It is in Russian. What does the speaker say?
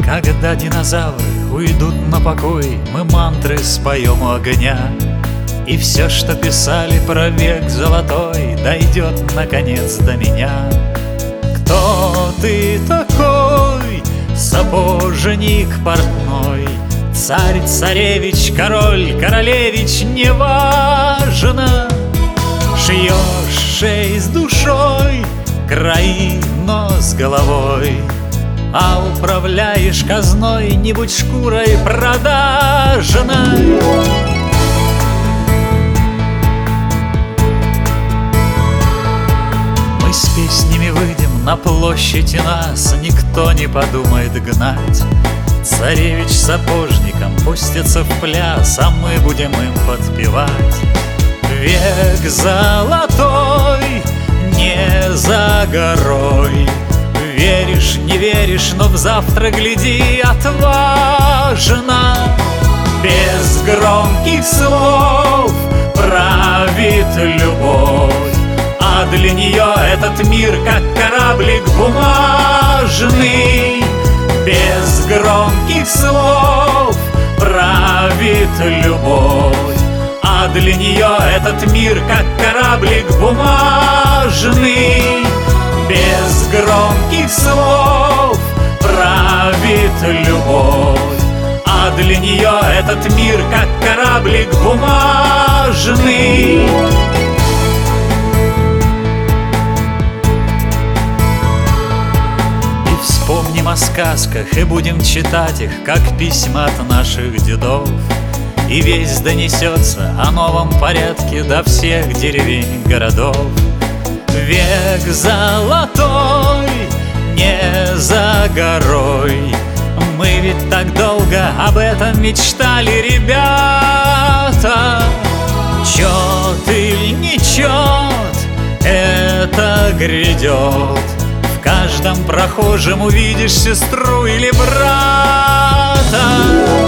Когда динозавры уйдут на покой, мы мантры споем у огня, и все, что писали про век золотой, дойдет наконец до меня. Кто ты такой, сапожник портной, царь, царевич, король, королевич, неважно. Шьешь шеи с душой, краи, но с головой, а управляешь казной, не будь шкурой продажной. Мы с песнями выйдем на площадь, и нас никто не подумает гнать. Царевич сапожником пустится в пляс, а мы будем им подпевать. Век золотой не за горой. Веришь, не веришь, но в завтра гляди отважно. Без громких слов правит любовь, а для нее этот мир как кораблик бумажный. Без громких слов правит любовь, а для нее этот мир как кораблик бумажный. Без громких слов правит любовь, а для нее этот мир как кораблик бумажный. И вспомним о сказках и будем читать их, как письма от наших дедов. И весть донесется о новом порядке до всех деревень, городов. Век золотой не за горой. Мы ведь так долго об этом мечтали, ребята. Чет или не чет, это грядет. В каждом прохожем увидишь сестру или брата.